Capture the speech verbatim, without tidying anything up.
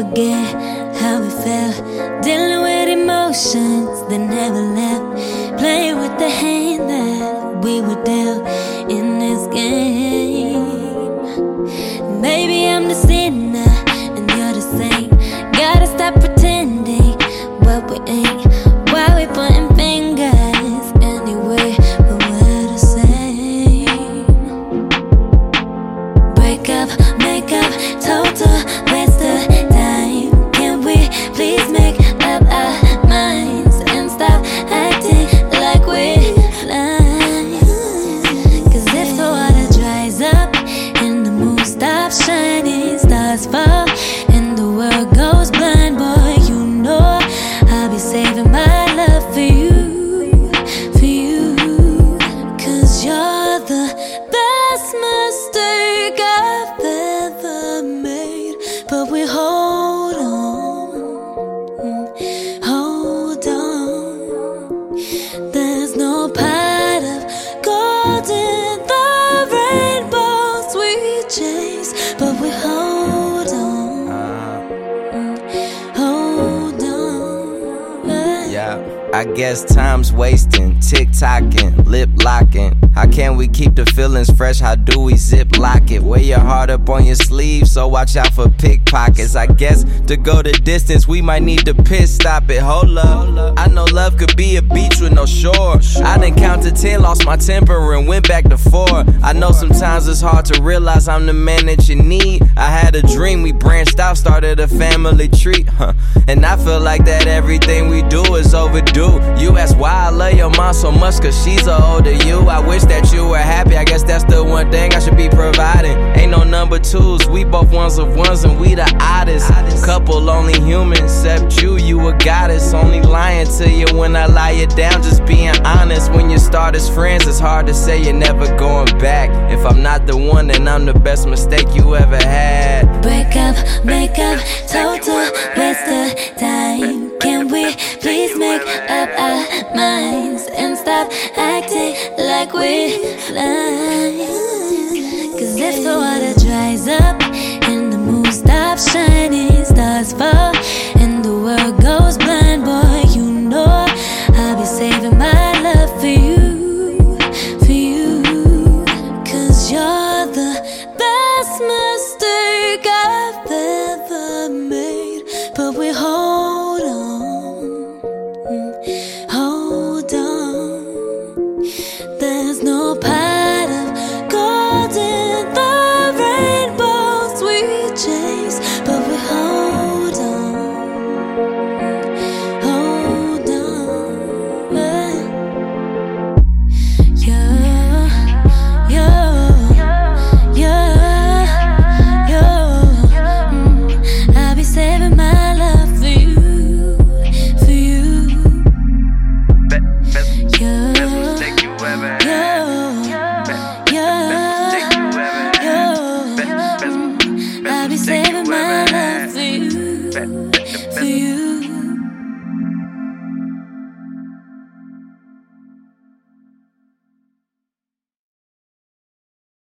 forget how we felt, dealing with emotions that never left, playing with the hand that we were dealt in this game. Maybe I'm the sinner and you're the saint. Gotta stop pretending what we ain't. Why we pointing fingers anyway, but we're the same. Break up, make up, total waste of time. Can we please make up our minds and stop acting like we're blind? Cause if the water dries up and the moon stops shining, stars fall and the world goes blind, boy, you know I'll be saving my love for you, for you. Cause you're the best mistake I've ever made. But we hold on, hold on. There's no pot of gold in the rainbows we chase, but we hold on, hold on. Yeah, I guess time's wasting, tick-tocking, lip-locking. How can we keep the feelings fresh? How do we zip-lock it? Wear your heart up on your sleeve, so watch out for pickpockets. I guess to go the distance, we might need to piss stop it. Hold up, I know love could be a beach with no shore. I done counted ten, lost my temper and went back to four. I know sometimes it's hard to realize I'm the man that you need. I had a dream, we branched out, started a family tree, huh? And I feel like that everything we do is overdue. You ask why I love your mom so much, cause she's a older you. I wish that you were happy, I guess that's the one thing I should be providing. Ain't no number twos, we both ones of ones and we the oddest couple, only human except you, you a goddess. Only lying to you when I lie you down, just being honest. When you start as friends, it's hard to say you're never going back. If I'm not the one, then I'm the best mistake you ever had. Break up, make up, total waste of time. Can we please make up our minds and stop acting like we're blind? Cause if the water dries up and the moon stops shining,